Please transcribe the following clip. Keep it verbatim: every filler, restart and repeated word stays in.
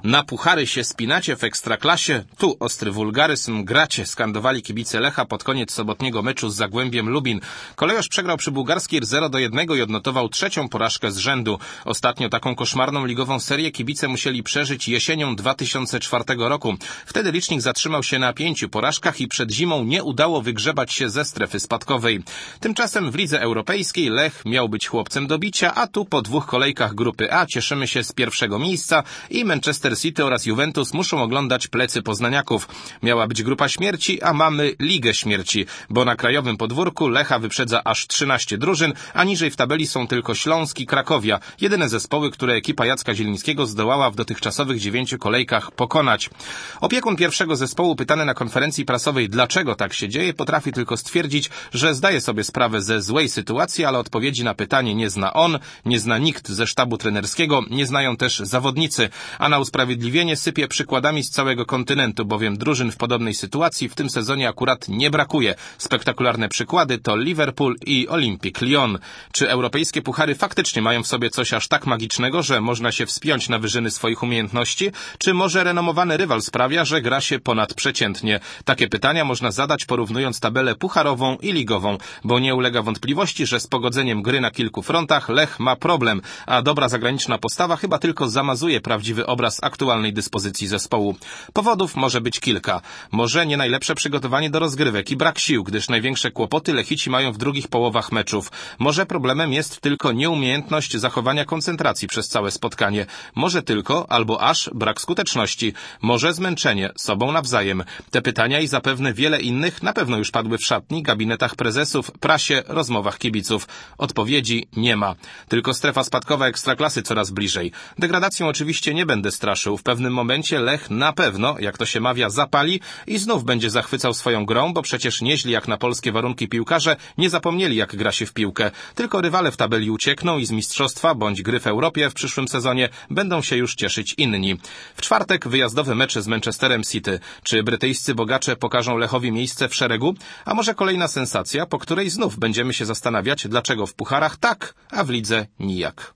Na puchary się spinacie w Ekstraklasie, tu ostry wulgaryzm, gracie, skandowali kibice Lecha pod koniec sobotniego meczu z Zagłębiem Lubin. Kolejorz przegrał przy Bułgarskir zero do jednego i odnotował trzecią porażkę z rzędu. Ostatnio taką koszmarną ligową serię kibice musieli przeżyć jesienią dwa tysiące czwartego roku. Wtedy licznik zatrzymał się na pięciu porażkach i przed zimą nie udało wygrzebać się ze strefy spadkowej. Tymczasem w lidze europejskiej Lech miał być chłopcem do bicia, a tu po dwóch kolejkach grupy A cieszymy się z pierwszego miejsca i Manchester City oraz Juventus muszą oglądać plecy poznaniaków. Miała być grupa śmierci, a mamy Ligę Śmierci, bo na krajowym podwórku Lecha wyprzedza aż trzynaście drużyn, a niżej w tabeli są tylko Śląsk i Krakowia, jedyne zespoły, które ekipa Jacka Zielińskiego zdołała w dotychczasowych dziewięciu kolejkach pokonać. Opiekun pierwszego zespołu, pytany na konferencji prasowej, dlaczego tak się dzieje, potrafi tylko stwierdzić, że zdaje sobie sprawę ze złej sytuacji, ale odpowiedzi na pytanie nie zna on, nie zna nikt ze sztabu trenerskiego, nie znają też zawodnicy, a na usprawiedliwienie sypie przykładami z całego kontynentu, bowiem drużyn w podobnej sytuacji w tym sezonie akurat nie brakuje. Spektakularne przykłady to Liverpool i Olympique Lyon. Czy europejskie puchary faktycznie mają w sobie coś aż tak magicznego, że można się wspiąć na wyżyny swoich umiejętności? Czy może renomowany rywal sprawia, że gra się ponadprzeciętnie? Takie pytania można zadać porównując tabelę pucharową i ligową, bo nie ulega wątpliwości, że z pogodzeniem gry na kilku frontach Lech ma problem, a dobra zagraniczna postawa chyba tylko zamazuje prawdziwy obraz aktualnej dyspozycji zespołu. Powodów może być kilka. Może nie najlepsze przygotowanie do rozgrywek i brak sił, gdyż największe kłopoty Lechici mają w drugich połowach meczów. Może problemem jest tylko nieumiejętność zachowania koncentracji przez całe spotkanie. Może tylko, albo aż, brak skuteczności. Może zmęczenie sobą nawzajem. Te pytania i zapewne wiele innych na pewno już padły w szatni, gabinetach prezesów, prasie, rozmowach kibiców. Odpowiedzi nie ma. Tylko strefa spadkowa Ekstraklasy coraz bliżej. Degradacją oczywiście nie będę straszył. W pewnym momencie Lech na pewno, jak to się mawia, zapali i znów będzie zachwycał swoją grą, bo przecież nieźli jak na polskie warunki piłkarze nie zapomnieli, jak gra się w piłkę. Tylko rywale w tabeli uciekną i z mistrzostwa bądź gry w Europie w przyszłym sezonie będą się już cieszyć inni. W czwartek wyjazdowe mecze z Manchesterem City. Czy brytyjscy bogacze pokażą Lechowi miejsce w szeregu? A może kolejna sensacja, po której znów będziemy się zastanawiać, dlaczego w pucharach tak, a w lidze nijak.